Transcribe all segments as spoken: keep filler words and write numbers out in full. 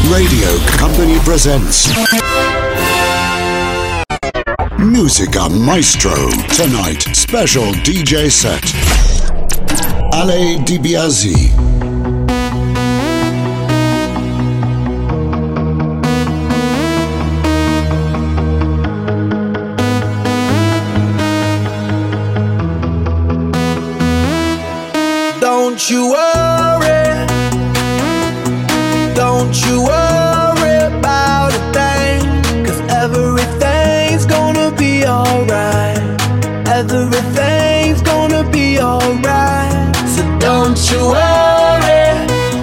Radio Company presents Musica Maestro. Tonight, special D J set. Ale DiBiase. Don't you worry, don't you worry about a thing, 'cause everything's gonna be alright. Everything's gonna be alright. So don't you worry,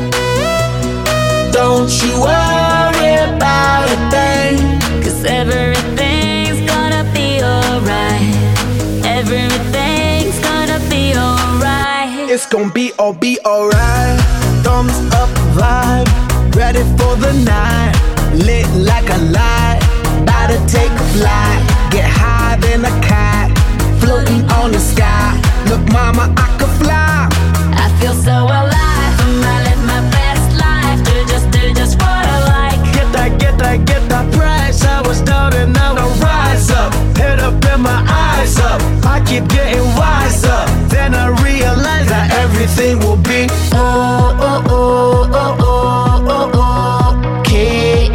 don't you worry about a thing, 'cause everything's gonna be alright. Everything's gonna be alright. It's gonna be all be alright. Thumbs up vibe, ready for the night. Lit like a light, about to take a flight. Get higher than a cat, floating on the sky. Look mama, I could fly. I feel so alive, and I live my best life. Do just, do just what I like. Get that, get that, get that price. I was down and now I rise up. Head up and my eyes up. I keep getting wiser. Then I realize that everything will be oh, oh, oh, oh, oh, oh, oh. Okay,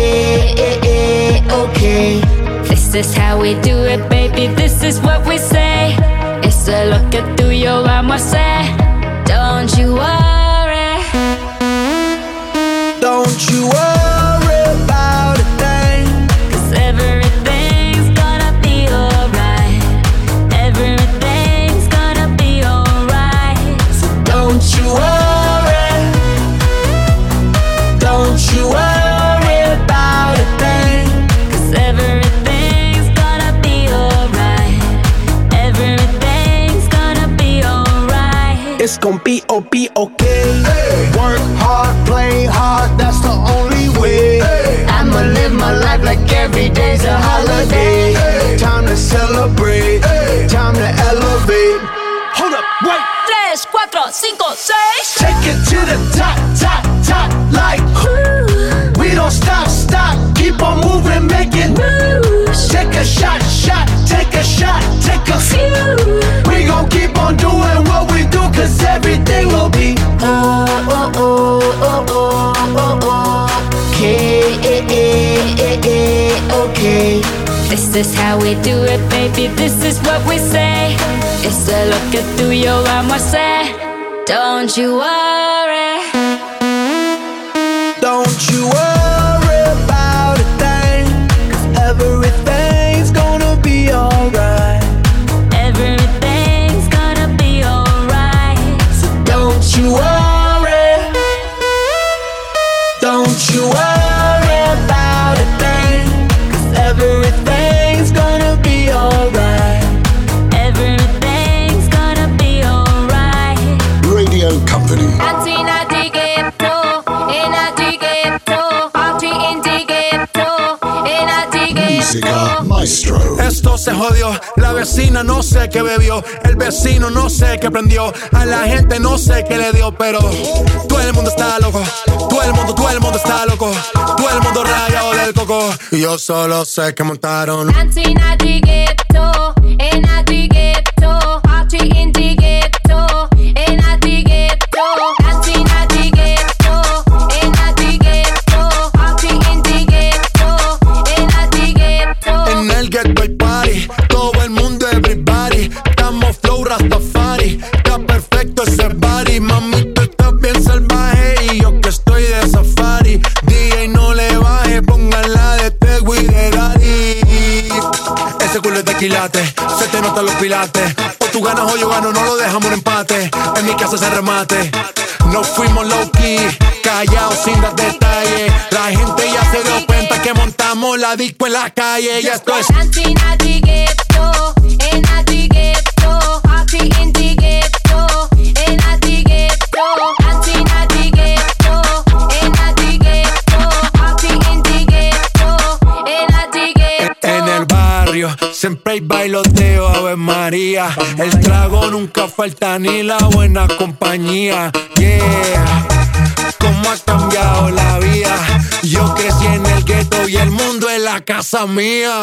okay. This is how we do it, baby. This is what we say. It's a lo que tú y yo vamos a hacer. Don't you worry, don't you worry about a thing, 'cause everything's gonna be alright. Everything's gonna be alright. so don't you worry, don't you worry about a thing, 'cause everything's gonna be alright. Everything's gonna be alright. it's gonna be oh be okay. Hey. Work hard, play hard, that's the only way. Hey. I'ma live my life like every day's a holiday. Hey. Time to celebrate, hey. Time to elevate. Hold up, wait. Tres, cuatro, cinco, seis. Take it to the top, top, top, like Ooh. we don't stop, stop, keep on moving, make it Moves. Take a shot, shot, take a shot, take a Few. we gon' keep on doing what we do, 'cause everything will be oh, oh, oh, oh, oh, oh, oh. Okay, okay. This is how we do it, baby. This is what we say. It's a lo que tú y yo vamos a hacer. Don't you worry, Don't you worry about a thing, 'cause everything's gonna be alright. everything's gonna be alright. So don't you worry, don't you worry about a thing, 'cause everything's gonna be alright. Everything's gonna be alright. Radio Company. Antina di ghetto, ina di ghetto, party in di ghetto, ina di Musica ghetto. Maestro. Esto se jodió, la vecina no sé qué bebió, el vecino no sé qué prendió, a la gente no sé qué le dio, pero todo el mundo está loco, todo el mundo, todo el mundo está loco, todo el mundo rayado del coco, y yo solo sé que montaron. Antina di ghetto, ina di ghetto, party in di ghetto, ina di ghetto. Antina di ghetto, ina di ghetto, party in di ghetto, ina di ghetto. En el ghetto hay party, todo el mundo everybody, estamos flow Rastafari, está perfecto ese body, mami tú estás bien salvaje y yo que estoy de safari, D J no le baje, pónganla de Tego y de Daddy. Ese culo es de quilate, se te notan los pilates, o tú ganas o yo gano, no lo dejamos en empate, en mi casa se remate. No fuimos low key, callados sin dar detalles. La gente ya se dio cuenta que montamos la disco en la calle. Y esto es Antina di ghetto, ina di ghetto, party in di ghetto, ina di ghetto. Antina di ghetto, ina di ghetto, party in di ghetto, ina di ghetto. en el barrio, siempre hay bailoteo, Ave María. El trago nunca falta ni la buena compañía. Yeah, cómo ha cambiado la vida. casa mía.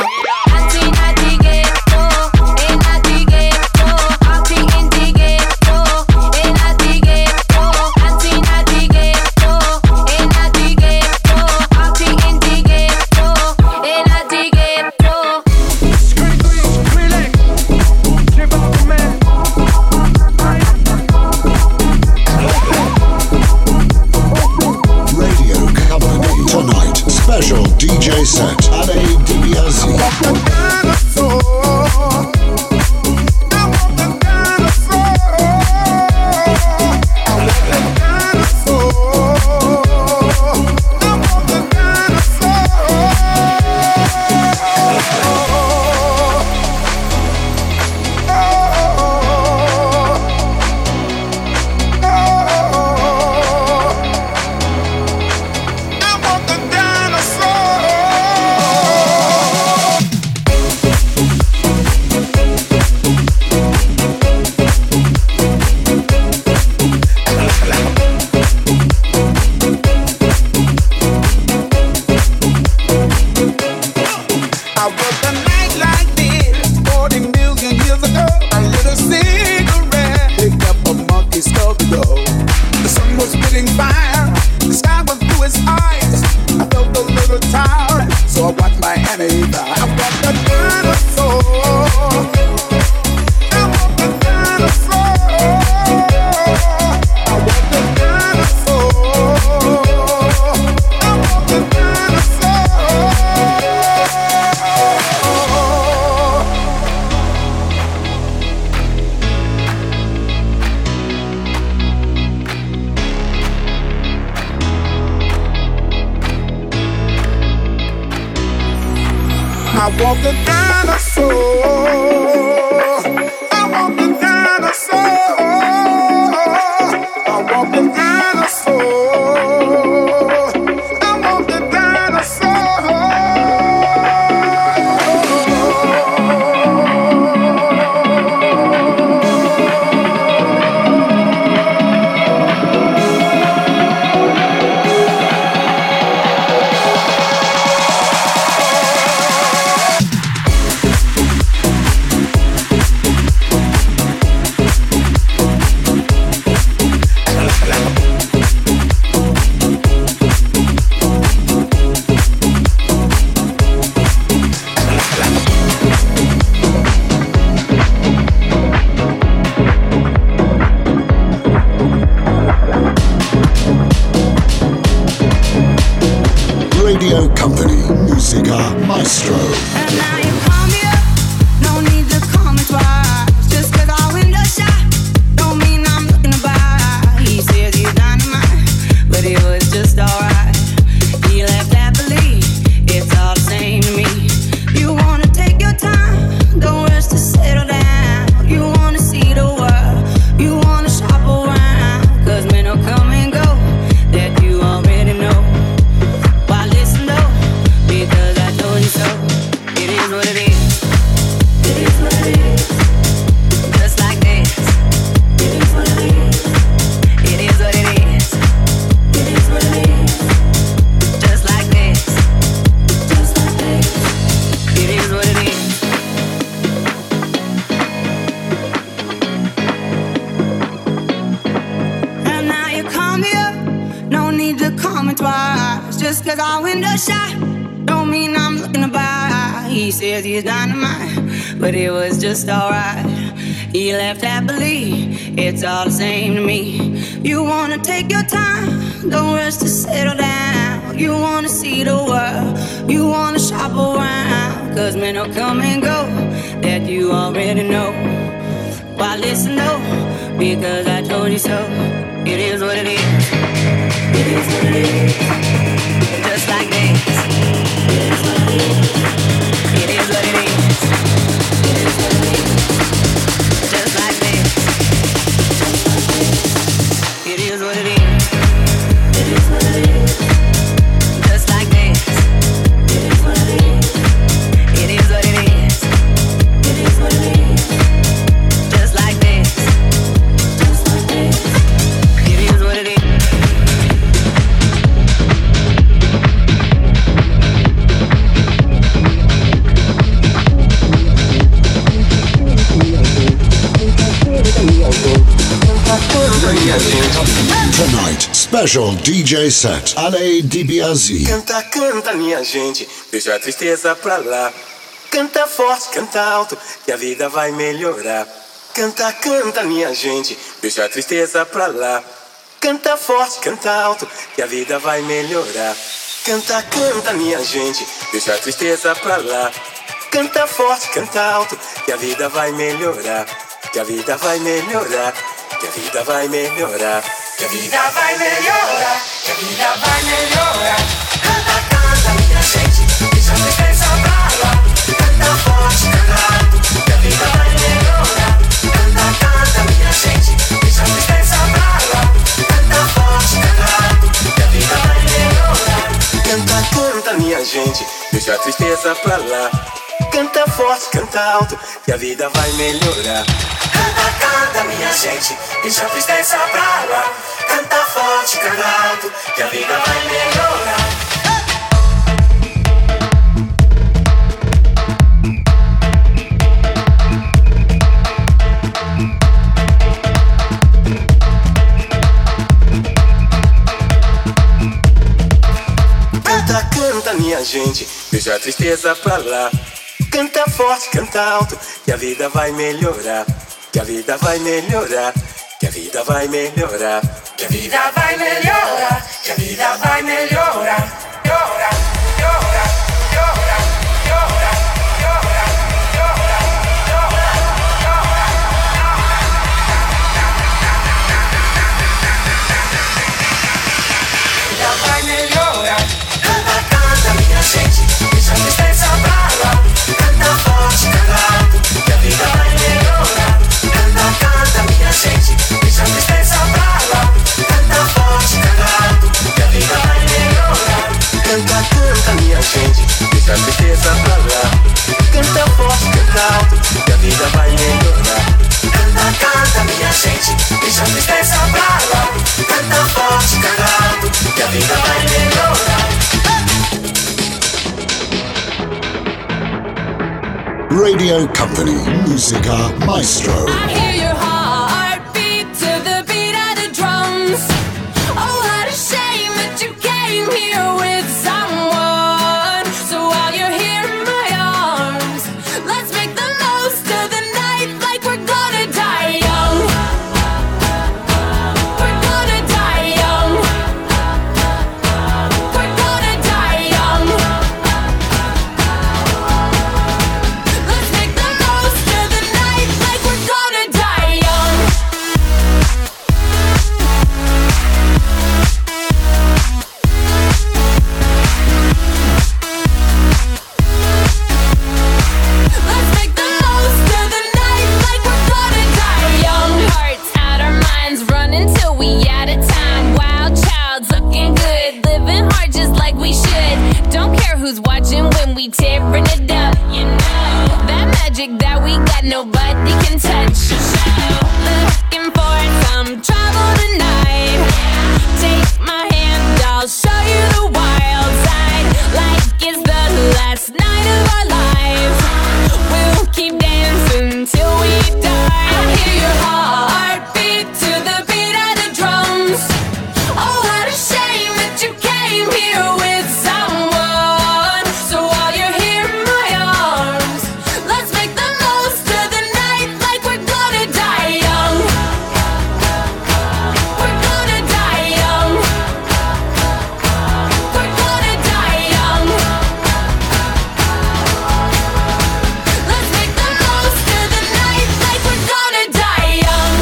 Special D J set, Ale DiBiase. I walk the dinosaur. I walk the dinosaur. I walk the dinosaur. I walk the dinosaur. Radio Company, Musica Maestro. And now you call me up, no need to call me twice. Just cause our window shot, don't mean I'm looking to buy. He says he's dynamite, but it was just alright. He left happily, it's all the same to me. You wanna take your time, don't rush to settle down. You wanna see the world, you wanna shop around. Cause men will come and go, that you already know. Because I told you so. It is what it is. It is what it is. Just like this. It is what it is. It is what it is. It is what it is. Just like this. Just like this. It is what it is. And now you call me up. No need to call me twice. Just cause our window shot, don't mean I'm looking to buy. He says he's dynamite, but it was just alright. He left happily, it's all the same to me. You wanna take your time, don't rush to settle down. You wanna see the world, you wanna shop around. Cause men will come and go, that you already know. Why listen though, because I told you so. It is what it is. It is what it is. Just like this. It is what it is. It is what it is. It is what it is. Just like this. Just like this. It is what it is. It is what it is. Just like this. It is what it is. It is what it is. It is what it is. Just like this. Just like this. It is what it is. special D J set. Ale DiBiase. Canta, canta, minha gente, deixa a tristeza pra lá. Canta forte, canta alto, que a vida vai melhorar. Canta, canta, minha gente, deixa a tristeza pra lá. Canta forte, canta alto, que a vida vai melhorar. Canta, canta, minha gente, deixa a tristeza pra lá. Canta forte, canta alto, que a vida vai melhorar. Que a vida vai melhorar, que a vida vai melhorar. Que a vida vai melhorar, que a vida vai melhorar. Canta, canta, minha gente, deixa a tristeza pra lá. Canta forte, canta alto, que a vida vai melhorar. Canta, canta, minha gente, deixa a tristeza pra lá. Canta forte, canta alto, que a vida vai melhorar. Canta, canta, minha gente, deixa a tristeza pra lá. Canta forte, canta alto, que a vida vai melhorar. Canta, canta, minha gente, deixa a tristeza pra lá. Canta forte, canta alto, que a vida vai melhorar. Canta, canta, minha gente, deixa a tristeza pra lá. Canta forte, canta alto, que a vida vai melhorar. Que a vida vai melhorar, que a vida vai melhorar. Que a vida vai melhorar, que a vida vai melhorar. Melhora, melhora, melhora, melhora, melhora, melhora, melhora. Vida vai melhorar. Canta, canta, minha gente, deixa a tristeza pra lá. Canta forte, canta alto, que a vida vai melhorar. Canta, canta, minha gente, deixa a tristeza pra lá. Canta forte, canta alto, que a vida vai melhorar. Canta, canta, minha gente, deixa a tristeza pra lá. Canta forte, canta alto, que a vida vai melhorar. Canta, canta, minha gente, deixa a tristeza pra lá. Canta forte, canta alto, que a vida vai melhorar. Radio Company, Musica Maestro. I hear your heartbeat to the beat of the drums. Oh, what a shame that you came here with someone. So while you're here in my arms, let's make the most of the night like we're gonna die young. We're gonna die young. We're gonna die young. Let's make the most of the night like we're gonna die young. Let's make the most of the night like we're gonna die young. Hearts out our minds, running till we out of time. Wild child's looking good, living hard just like we should. Don't care who's watching when we tearing it up. You know that magic that we got, nobody can touch. Looking for some trouble tonight. Take my hand, I'll show you the wild side. Like it's the last night of our lives. We'll keep dancing till we die. I hear your heartbeat to the beat of the drums. Oh, what a shame that you came here with someone. So while you're here in my arms, let's make the most of the night like we're gonna die young. We're gonna die young. We're gonna die young. Let's make the most of the night like we're gonna die young.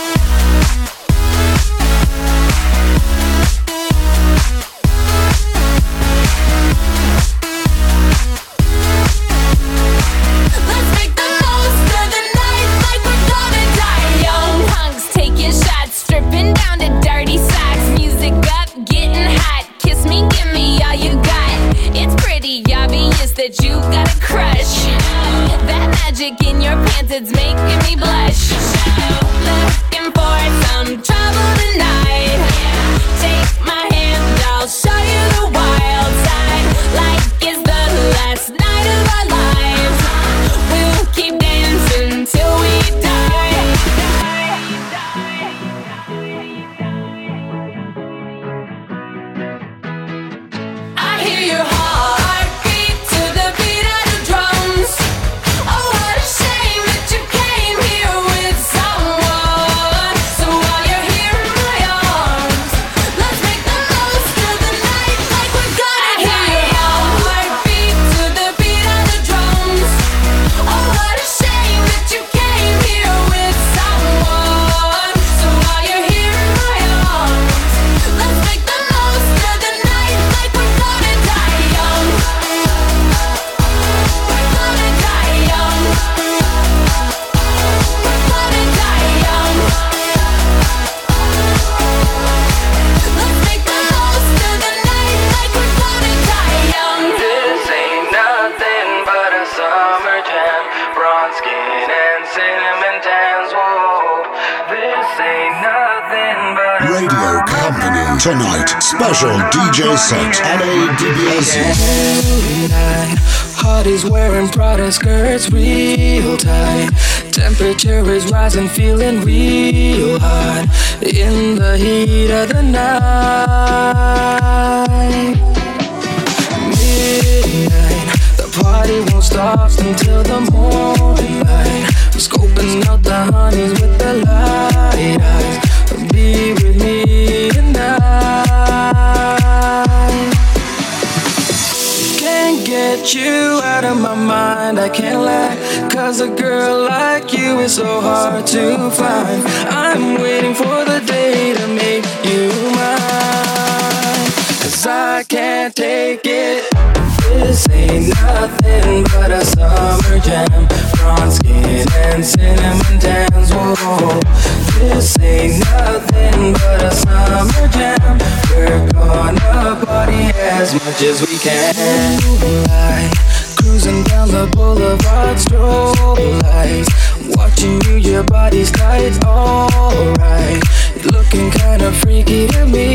Let's make the most of the night like we're gonna die young. Punks taking shots, stripping down to dirty socks. Music up, getting hot. Kiss me, give me all you got. It's pretty obvious that you got a crush. That magic in your pants, it's making me blush. Looking for some trouble tonight. Take my hand, I'll show you the wild side. Like it's the last night of our lives. We'll keep dancing till we die. Tonight, special D J set at A D B S. Tonight, heart is wearing Prada skirts real tight. Temperature is rising, feeling real hot in the heat of the night. Midnight, the party won't stop until the morning light. I'm scoping out the honeys with the light eyes. Be with me tonight. Can't get you out of my mind, I can't lie. Cause a girl like you is so hard to find. I'm waiting for the day to make you mine. Cause I can't take it. This ain't nothing but a summer jam. Bronze skin and cinnamon tans, whoa. This ain't nothing but a summer jam. We're gonna party as much as we can. Moonlight, cruising down the boulevard, strobe lights. Watching you, your body's tight, alright. You're looking kinda freaky to me.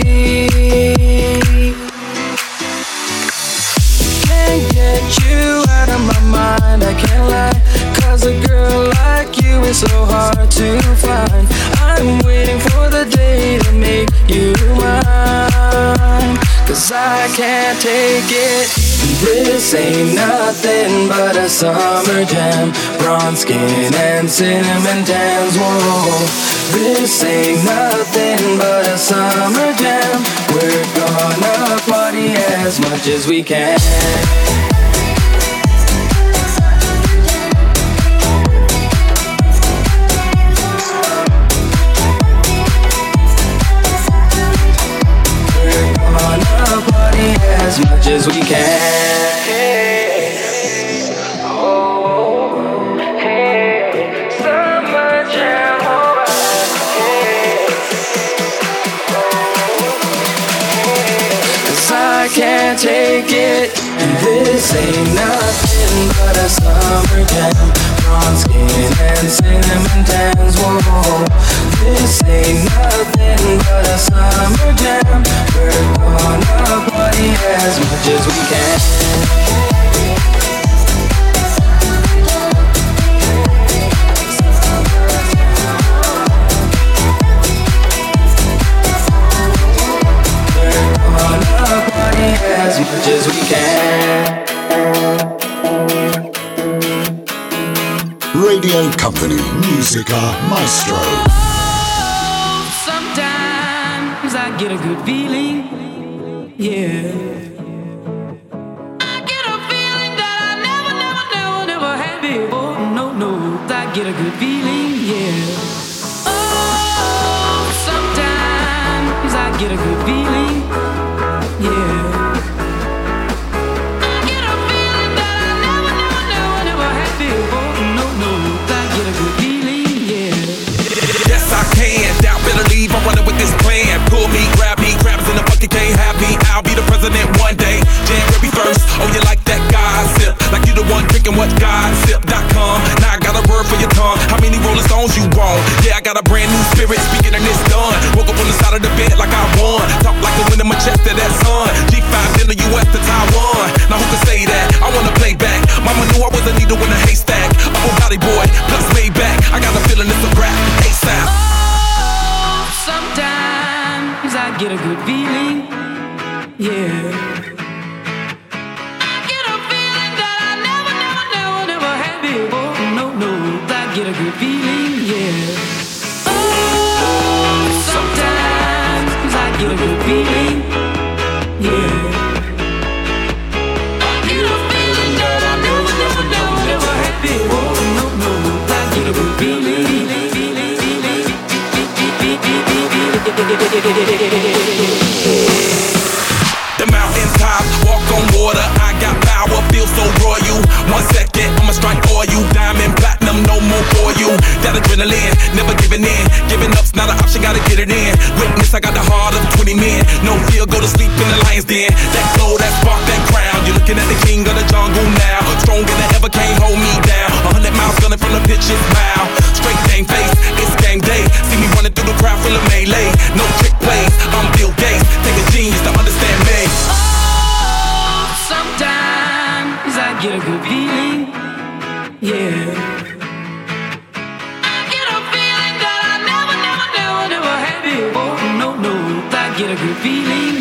Can't get you out of my mind, I can't lie. Cause a girl like you is so hard to find. I'm waiting for the day to make you mine. Cause I can't take it. This ain't nothing but a summer jam. Bronze skin and cinnamon tans, whoa. This ain't nothing but a summer jam. We're gonna party as much as we can. We're gonna party as much as we can. Hey, oh, hey, summer jam, alright. Hey, cause I can't take it. This ain't nothing but a summer jam. Bronze skin and cinnamon tans, whoa. This ain't nothing but a summer jam. We're gonna party as much as we can. We're gonna party as much as we can. Radio Company, Musica Maestro. Sometimes I get a good feeling, yeah. I get a feeling that I never, never, never, never had before. No, no, I get a good feeling, yeah. Oh, sometimes I get a good feeling, yeah. I get a feeling that I never, never, never, never had before. No, no, I get a good feeling, yeah. Yes, I can. Doubt, better leave. I'm running with this plan. Pull me, grab me, crabs in the bucket can't have me. I'll be the president one day. January first. Oh, you like that gossip? Like you the one drinking what gossip dot com. Now I got a word for your tongue. How many Rolling Stones you want? Yeah, I got a brand new spirit. Speaking and it's done. Woke up on the side of the bed like I won. Talk like the wind in my chest to that sun. G five in the U S to Taiwan. Now who can say that? I wanna play back. Mama knew I was a needle in a haystack. Upper body boy, plus Maybach. I got a feeling it's a rap. ASAP. Oh, sometimes I get a good feeling, yeah. I get a feeling that I never, never, never, never had before. No, no, I get a good feeling, yeah. Oh, sometimes I get a good feeling, yeah. I get a feeling that I never, never, never, never had before. No, no, I get a good feeling. The mountain top, walk on water. I got power, feel so royal. One second, I'ma strike for you. Diamond, platinum, no more for you. That adrenaline, never giving in. Giving up's not an option, gotta get it in. Witness, I got the heart of twenty men. No fear, go to sleep in the lion's den. That glow, that spark, that crown. You're looking at the king of the jungle now. Stronger than ever, can't hold me down. A hundred miles gunning from the pitch's mouth. Straight game face, it's game day. See me running through the crowd full of melee. No trick plays, I'm Bill Gates.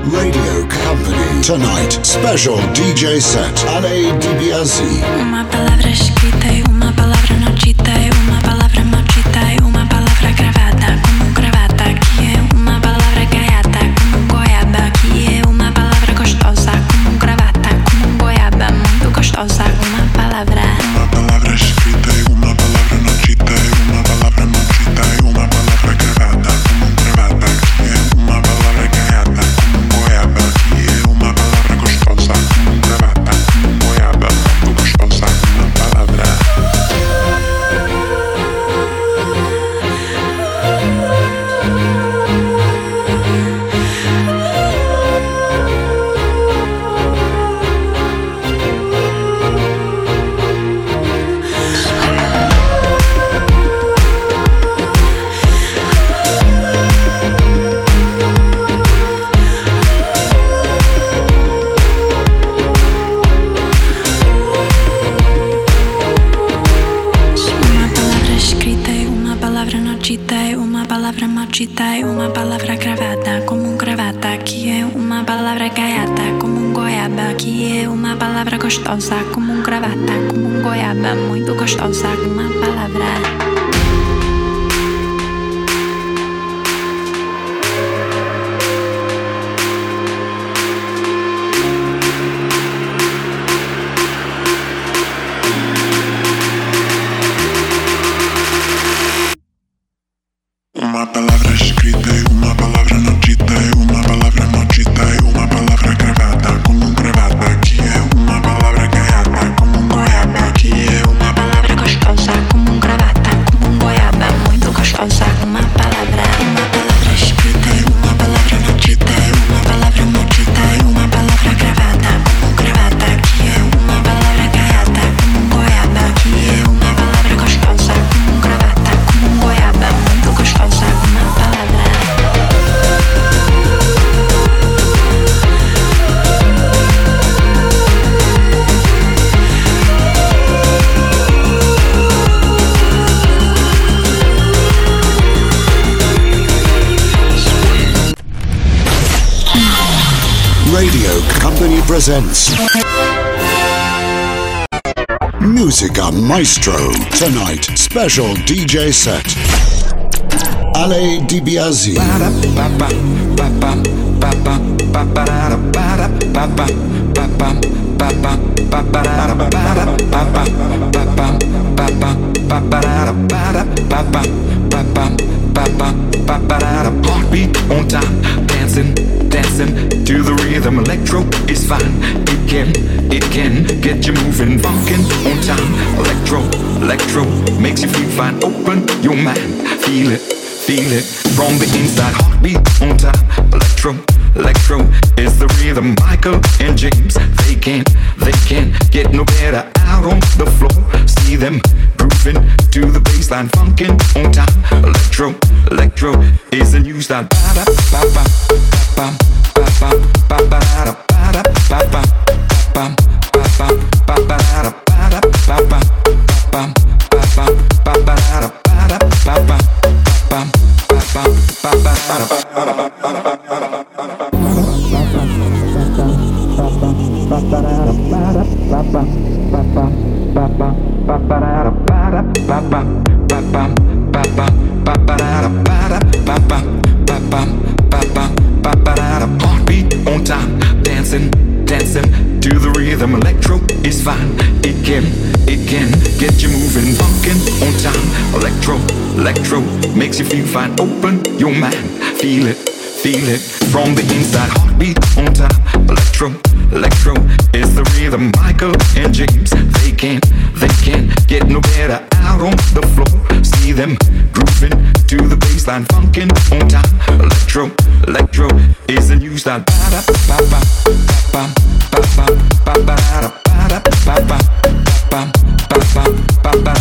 Radio Company. Tonight, special D J set. Ale DiBiase. Uma palavra escrita e uma palavra não dita, e uma palavra maldita e uma palavra gravada como gravata, que é uma palavra gaiata como goiaba, que é uma palavra gostosa como gravata, como goiaba, muito gostosa, uma palavra. Uma palavra escrita e uma palavra não dita, e uma palavra maldita e uma palavra gravada como gravata, que é uma palavra gaiata como goiaba, que é uma palavra gostosa como gravata, como goiaba, muito gostosa, uma palavra. E uma palavra gravada como gravata, que é uma palavra gaiata como goiaba, que é uma palavra gostosa como gravata, como goiaba, muito gostosa, uma palavra. Uma palavra escrita e uma palavra não dita, e uma palavra maldita e uma palavra gravada como gravata, que é uma palavra gaiata como goiaba, que é uma palavra gostosa como gravata, como goiaba, muito gostosa, uma palavra. Uma palavra escrita e uma palavra não dita, e uma palavra maldita e uma palavra gravada como gravata, que é uma palavra gaiata como goiaba, que é uma palavra gostosa como gravata, como goiaba, muito gostosa, uma palavra. Radio Company presents Musica Maestro. Tonight, special D J set. Ale DiBiase. Heartbeat on time, dancing, dancing to the rhythm. Electro is fine, it can, it can get you moving. Funkin' on time, electro, electro makes you feel fine. Open your mind, feel it, feel it from the inside. Heartbeat on time, electro, electro is the rhythm. Michael and James, they can't, they can't get no better. Out on the floor, see them grooving to the baseline. Funkin' on time, electro, electro is the new style. Ba ba ba ba ba ba ba ba ba ba ba ba ba ba ba ba Heartbeat on time, dancing, dancing to the rhythm. Electro is fine, it can, it can get you moving. Funkin' on time, electro, electro makes you feel fine. Open your mind, feel it, feel it from the inside. Heartbeat on time, electro, electro is the rhythm. Michael and James, they can't, they can't get no better. Out on the floor, see them grooving to the baseline. Funkin' on time, electro, electro is the new style. Ba ba ba ba ba ba ba ba ba ba ba ba ba ba ba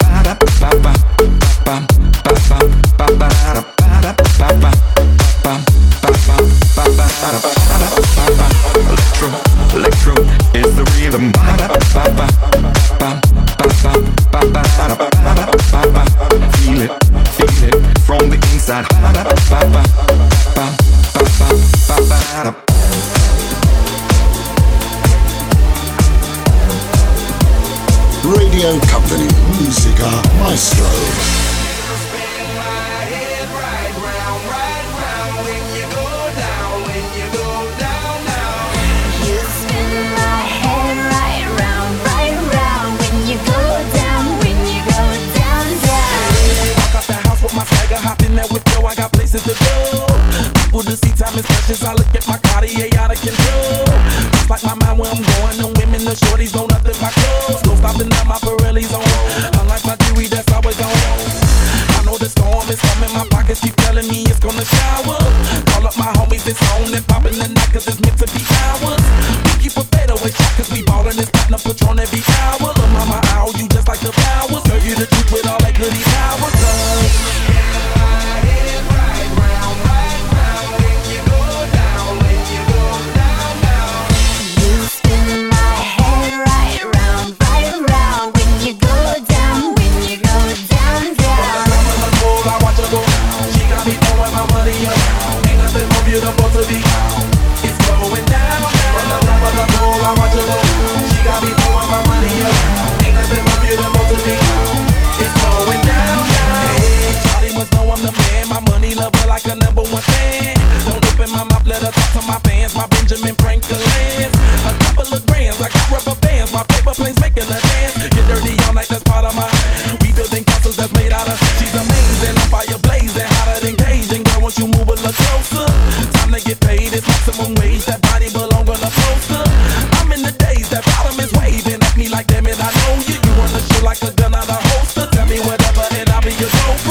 Electro, electro is the rhythm. Feel it, feel it from the inside. gotta. Radio Company, Musica Maestro. I got places to go. People to see, time is precious. I look at my Cartier out of control. Just like my mind where I'm going. The women, the shorties know nothing but clothes. No stopping at my Pirelli's on. Unlike my jewelry, that's always on. I know the storm is coming. My pockets keep telling me it's gonna shower. Call up my homies, it's on and popping the night cause it's meant to be ours. We keep a fadeaway shot cause we ballin' this platinum Patron every hour. Lil' mama, I owe you just like the flowers. Serve you the truth with all that goody power. Beautiful to be, it's going down. From the top of the pole, I watch her go. She got me throwing my money up. Ain't nothing more beautiful to me. It's going down, down. Hey, Charlie must know I'm the man. My money lover like a number one fan. Don't open my mouth, let her talk to my fans. My Benjamin Franklin's. A couple of grands, I got rubber bands. My paper planes making a dance. Get dirty all night, that's part of my. We building castles that's made out of. She's amazing, I'm fire blazing, hotter than Cajun. Girl, once you move a little closer. Time to get paid, it's maximum wage. That body belong on a poster. I'm in the days, that bottom is waving at me like, damn it, I know you. You wanna shoot like a gun out of holster. Tell me whatever and I'll be your gopher.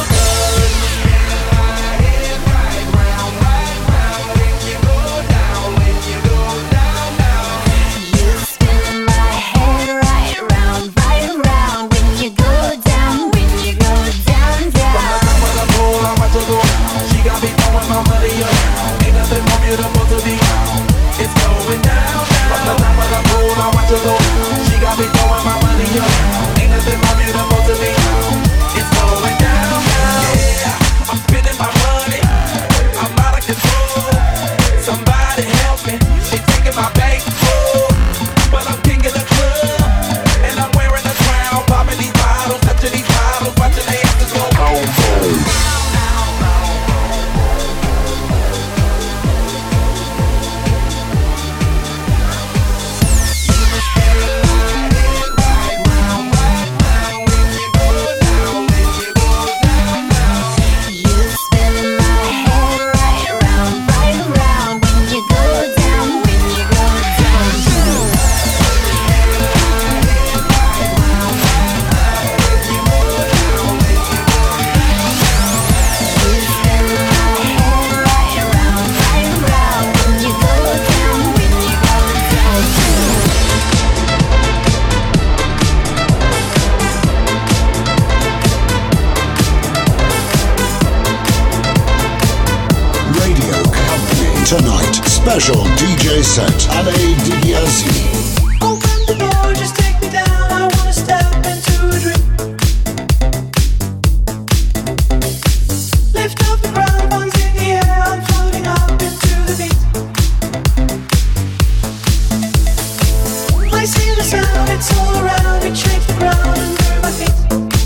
Beautiful to be, it's going down, down. From the top of the pool, I watch her go. She got me throwing my money up. Ain't nothing more beautiful to me. It's going down, down. Yeah, I'm spending my money. I'm out of control. Somebody help me. They taking my bank full, but I'm king of the club, and I'm wearing a crown. Popping these bottles, touching these bottles, watching they asses go boom, boom. Tonight, special D J set, Ale DiBiase. Open the door, just take me down. I wanna step into a dream. Lift up the ground, one's in the air. I'm floating up into the beat. I see the sound, it's all around. It shakes the ground under my feet.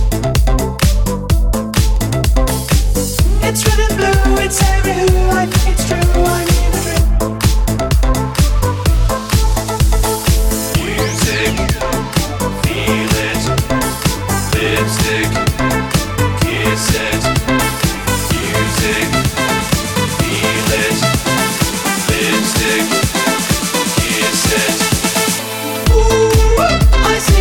It's red and blue, it's everywhere. I think it's true. I need a dream. Music, feel it. Lipstick, kiss it. Music, feel it. Lipstick, kiss it. Ooh, I see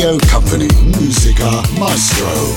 Radio Company, Musica Maestro.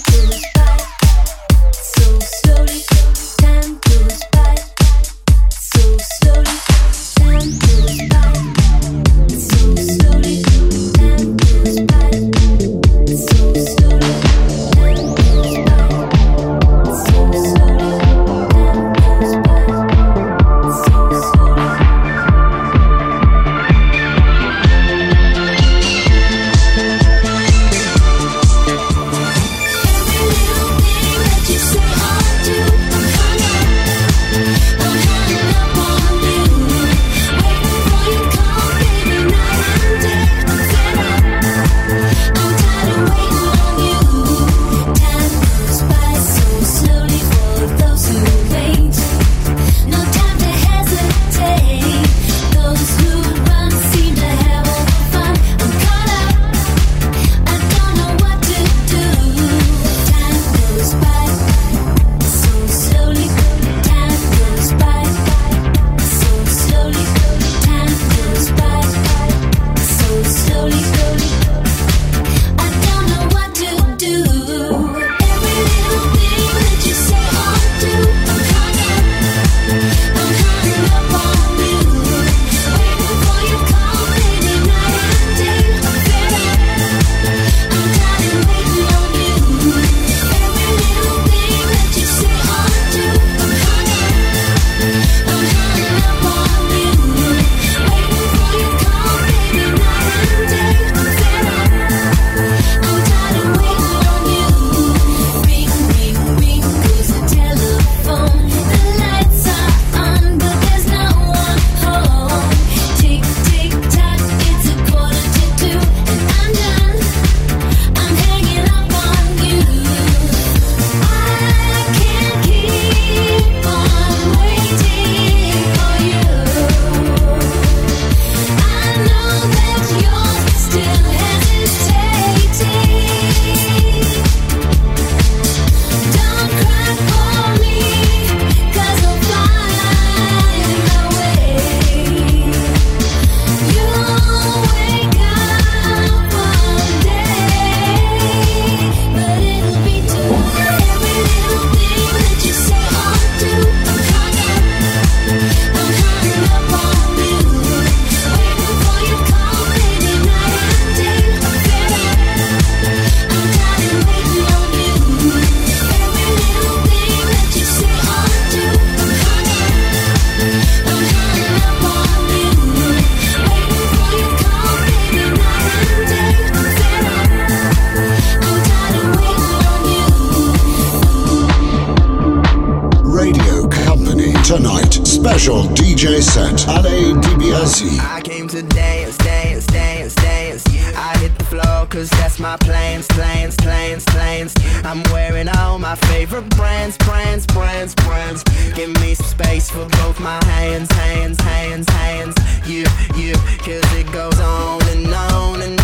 Special D J set, Ale DiBiase. I came to dance, dance, dance, dance. I hit the floor cause that's my plans, plans, plans, plans. I'm wearing all my favorite brands, brands, brands, brands. Give me some space for both my hands, hands, hands, hands. You, you, cause it goes on and on and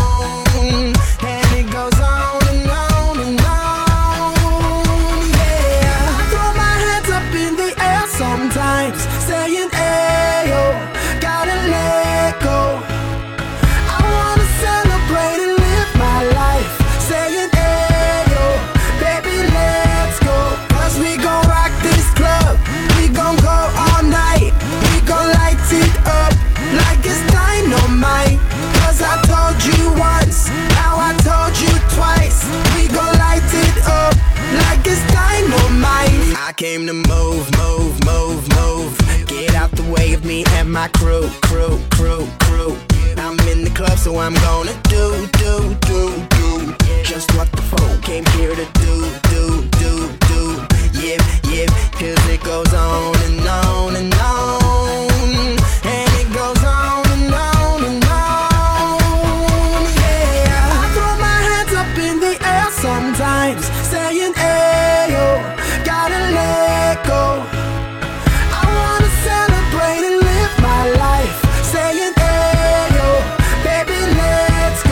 on. And it goes on and on and on. Yeah, I throw my hands up in the air sometimes, saying, ayo, gotta let go. I wanna celebrate and live my life, saying, ayo, baby, let's go. Cause we gon' rock this club, we gon' go all night. We gon' light it up like it's dynamite. Cause I told you once, now I told you twice. We gon' light it up like it's dynamite. I came to move, move, move, move. Get out the way of me and my crew, crew, crew, crew. I'm in the club, so I'm gonna do, do, do, do just what the folk came here to do, do, do, do. Yeah, yeah, cause it goes on and on and on. And it goes on and on and on. Yeah, I throw my hands up in the air sometimes, saying, ayo, gotta let go. I wanna celebrate and live my life, saying, ayo, baby, let's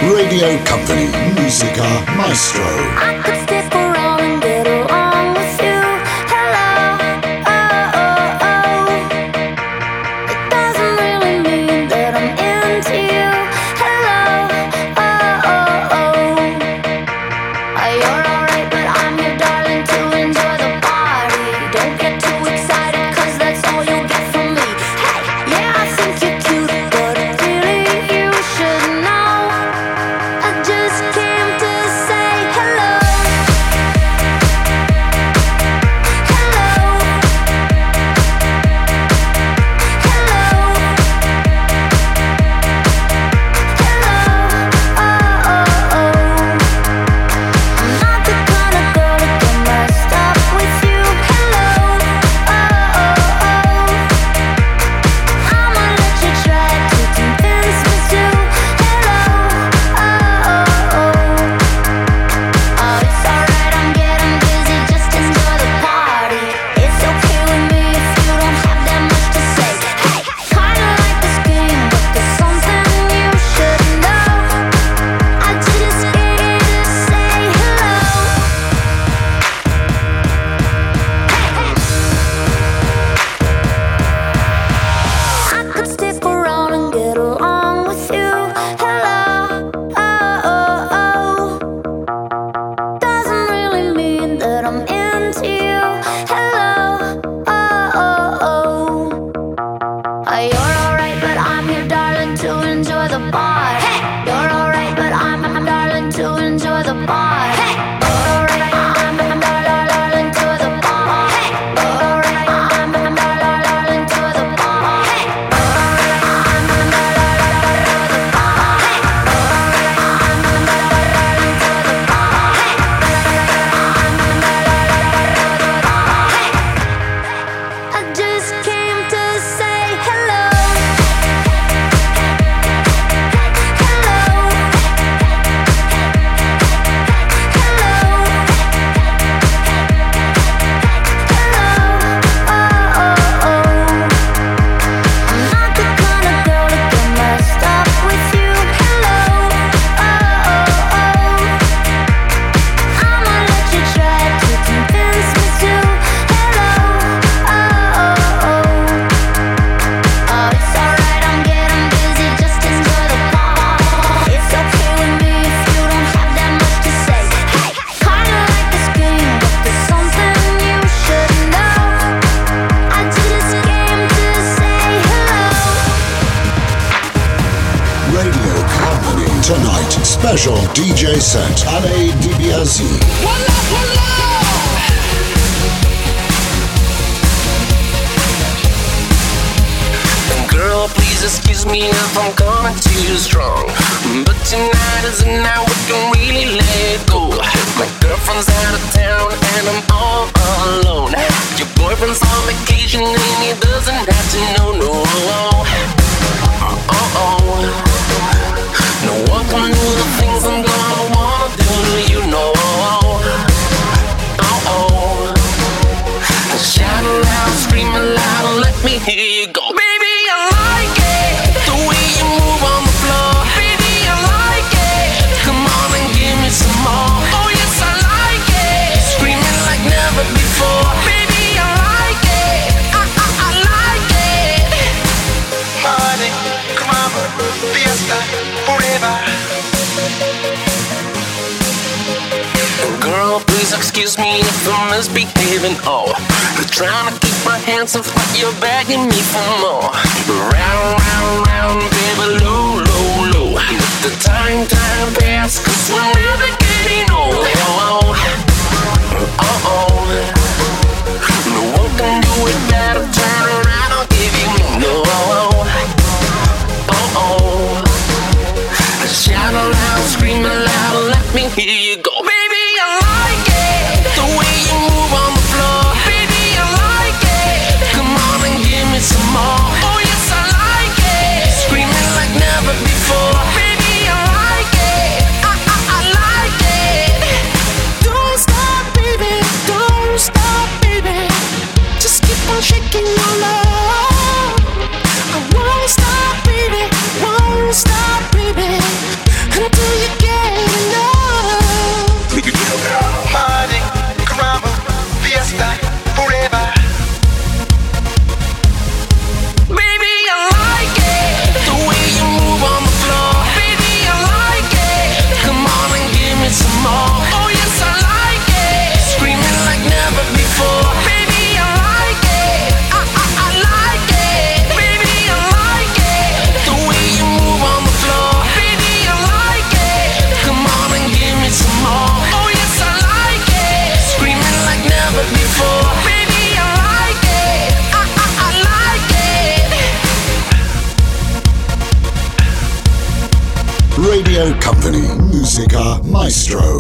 Radio Company, Musica Maestro. I could stick around and get along with you. Hello, oh, oh, oh. It doesn't really mean that I'm into you. Hello, oh, oh, oh. Uh, You're alright, but I'm your darling to enjoy the party. Don't get too excited, cause that's all you'll get from me. Hey, yeah, I think you're cute, but really you should know. I just came to say hello. Tonight, special D J set, Ale DiBiase. Girl, please excuse me if I'm coming too strong, but tonight is the night we can really let go. My girlfriend's out of town and I'm all alone. Your boyfriend's on vacation and he doesn't have to know, no. Uh-oh. No one can do the things I'm gonna wanna do, you know. Uh-oh. Shout aloud, scream aloud, let me hear you go. Baby, I like it, the way you move on the floor. Baby, I like it, come on and give me some more. Oh yes, I like it, screaming like never before. Baby, I like it, I, I, I like it. Party, come on, fiesta, forever. Girl, please excuse me if I'm misbehaving. Oh, I'm trying to keep my hands off, but you're begging me for more. Round, round, round, baby, low, low, low. Let the time, time pass, cause we're never getting old. Oh, oh, oh. No one can do it better. Turn around, I'll give you more. Oh, oh. Shout aloud, scream aloud, let me hear you go. Baby, I like it, the way you move on the floor. Baby, I like it, come on and give me some more. Oh yes, I like it, screaming like never before. Baby, I like it, I, I, I like it. Don't stop, baby, don't Radio Company, Musica Maestro.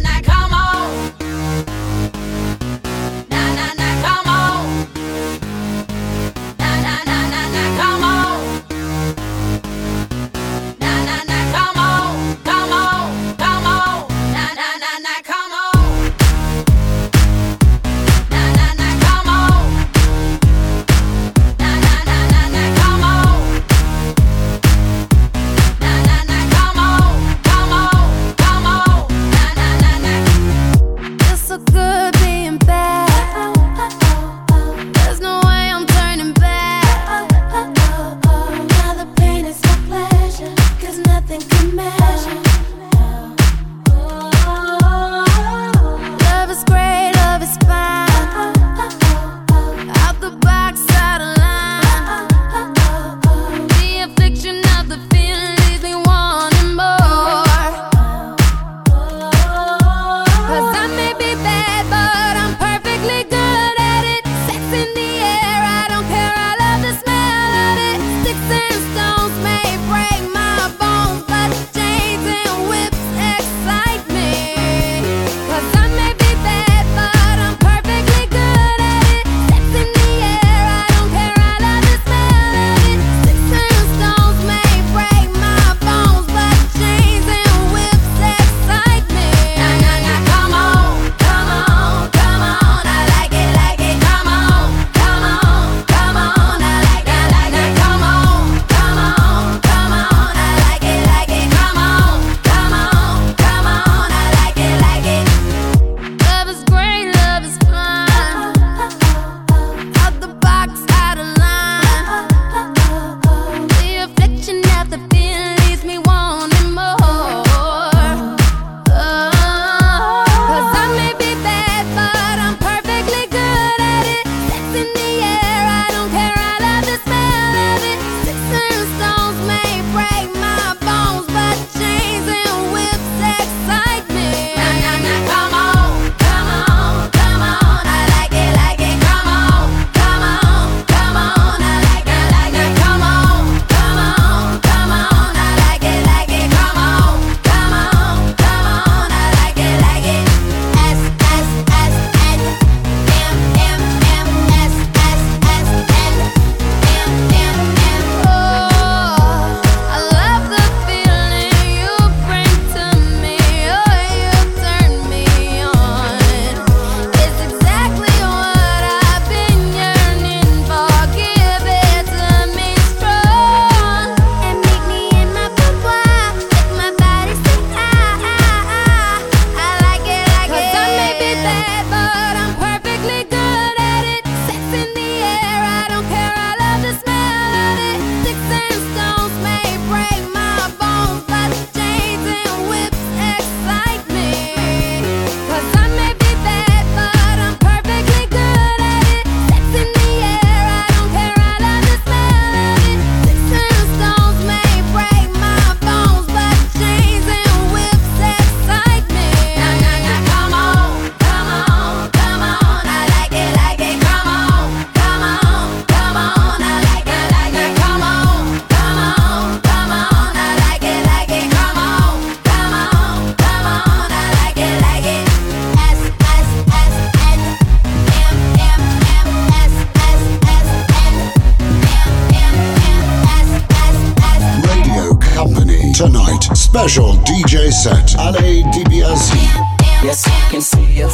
Tonight, special D J set, Ale DiBiase. Yes, I can see you.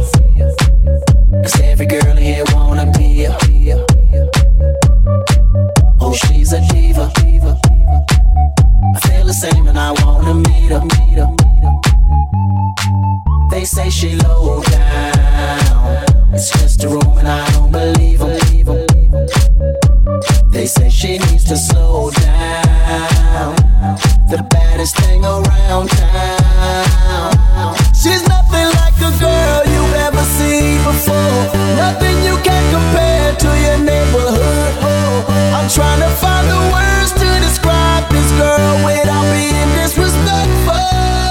Cause every girl here wanna be ya. Oh, she's a diva. I feel the same and I wanna meet her. They say she low down. It's just a room and I don't believe them. They say she needs to slow down. The baddest thing around town. She's nothing like a girl you've ever seen before. Nothing you can compare to your neighborhood. I'm trying to find the words to describe this girl without being disrespectful.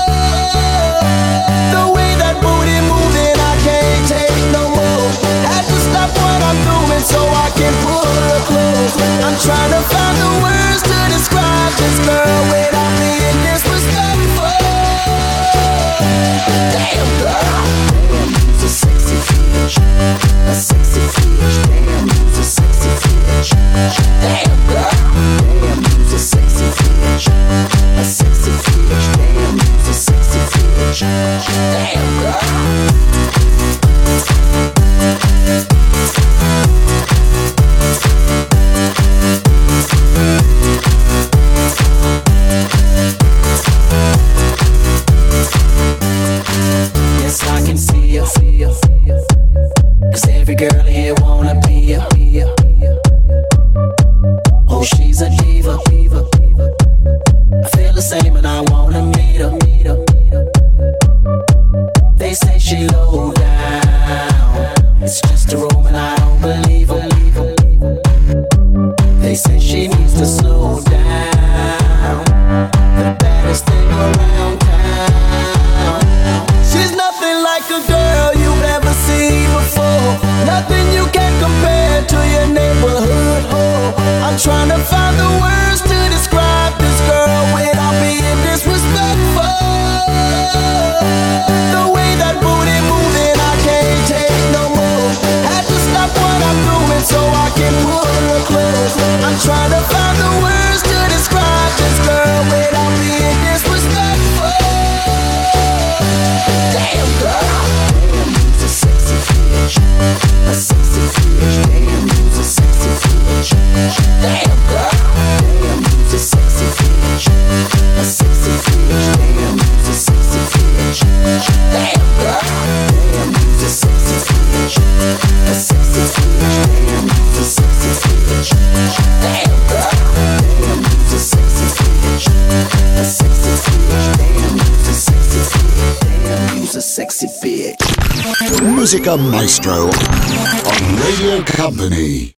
The way that booty moving, I can't take no more. Had to stop what I'm doing so I can pull her close. I'm trying to find the words to describe this girl without being disrespectful. She says she needs to slow down. The baddest thing around town. She's nothing like a girl you've ever seen before. Nothing you can compare to your neighborhood whore. I'm trying to find the words to describe this girl without being disrespectful. The way that booty moving, I can't take no more. Had to stop what I'm doing so I can pull her close. I'm trying to find the words to describe this girl without being disrespectful. Damn girl, damn, you's a sexy bitch, a sexy bitch. Damn, you's a sexy bitch. Damn girl, damn, you's a sexy bitch, a sexy bitch. Damn, you's a sexy bitch. Damn girl, damn, you's a sexy bitch, a sexy bitch. Damn, you's a sexy bitch. Damn girl, damn, you's a sexy bitch, a sexy bitch. Damn, you's a sexy bitch. Damn, you's a sexy bitch. Musica Maestro on Radio Company.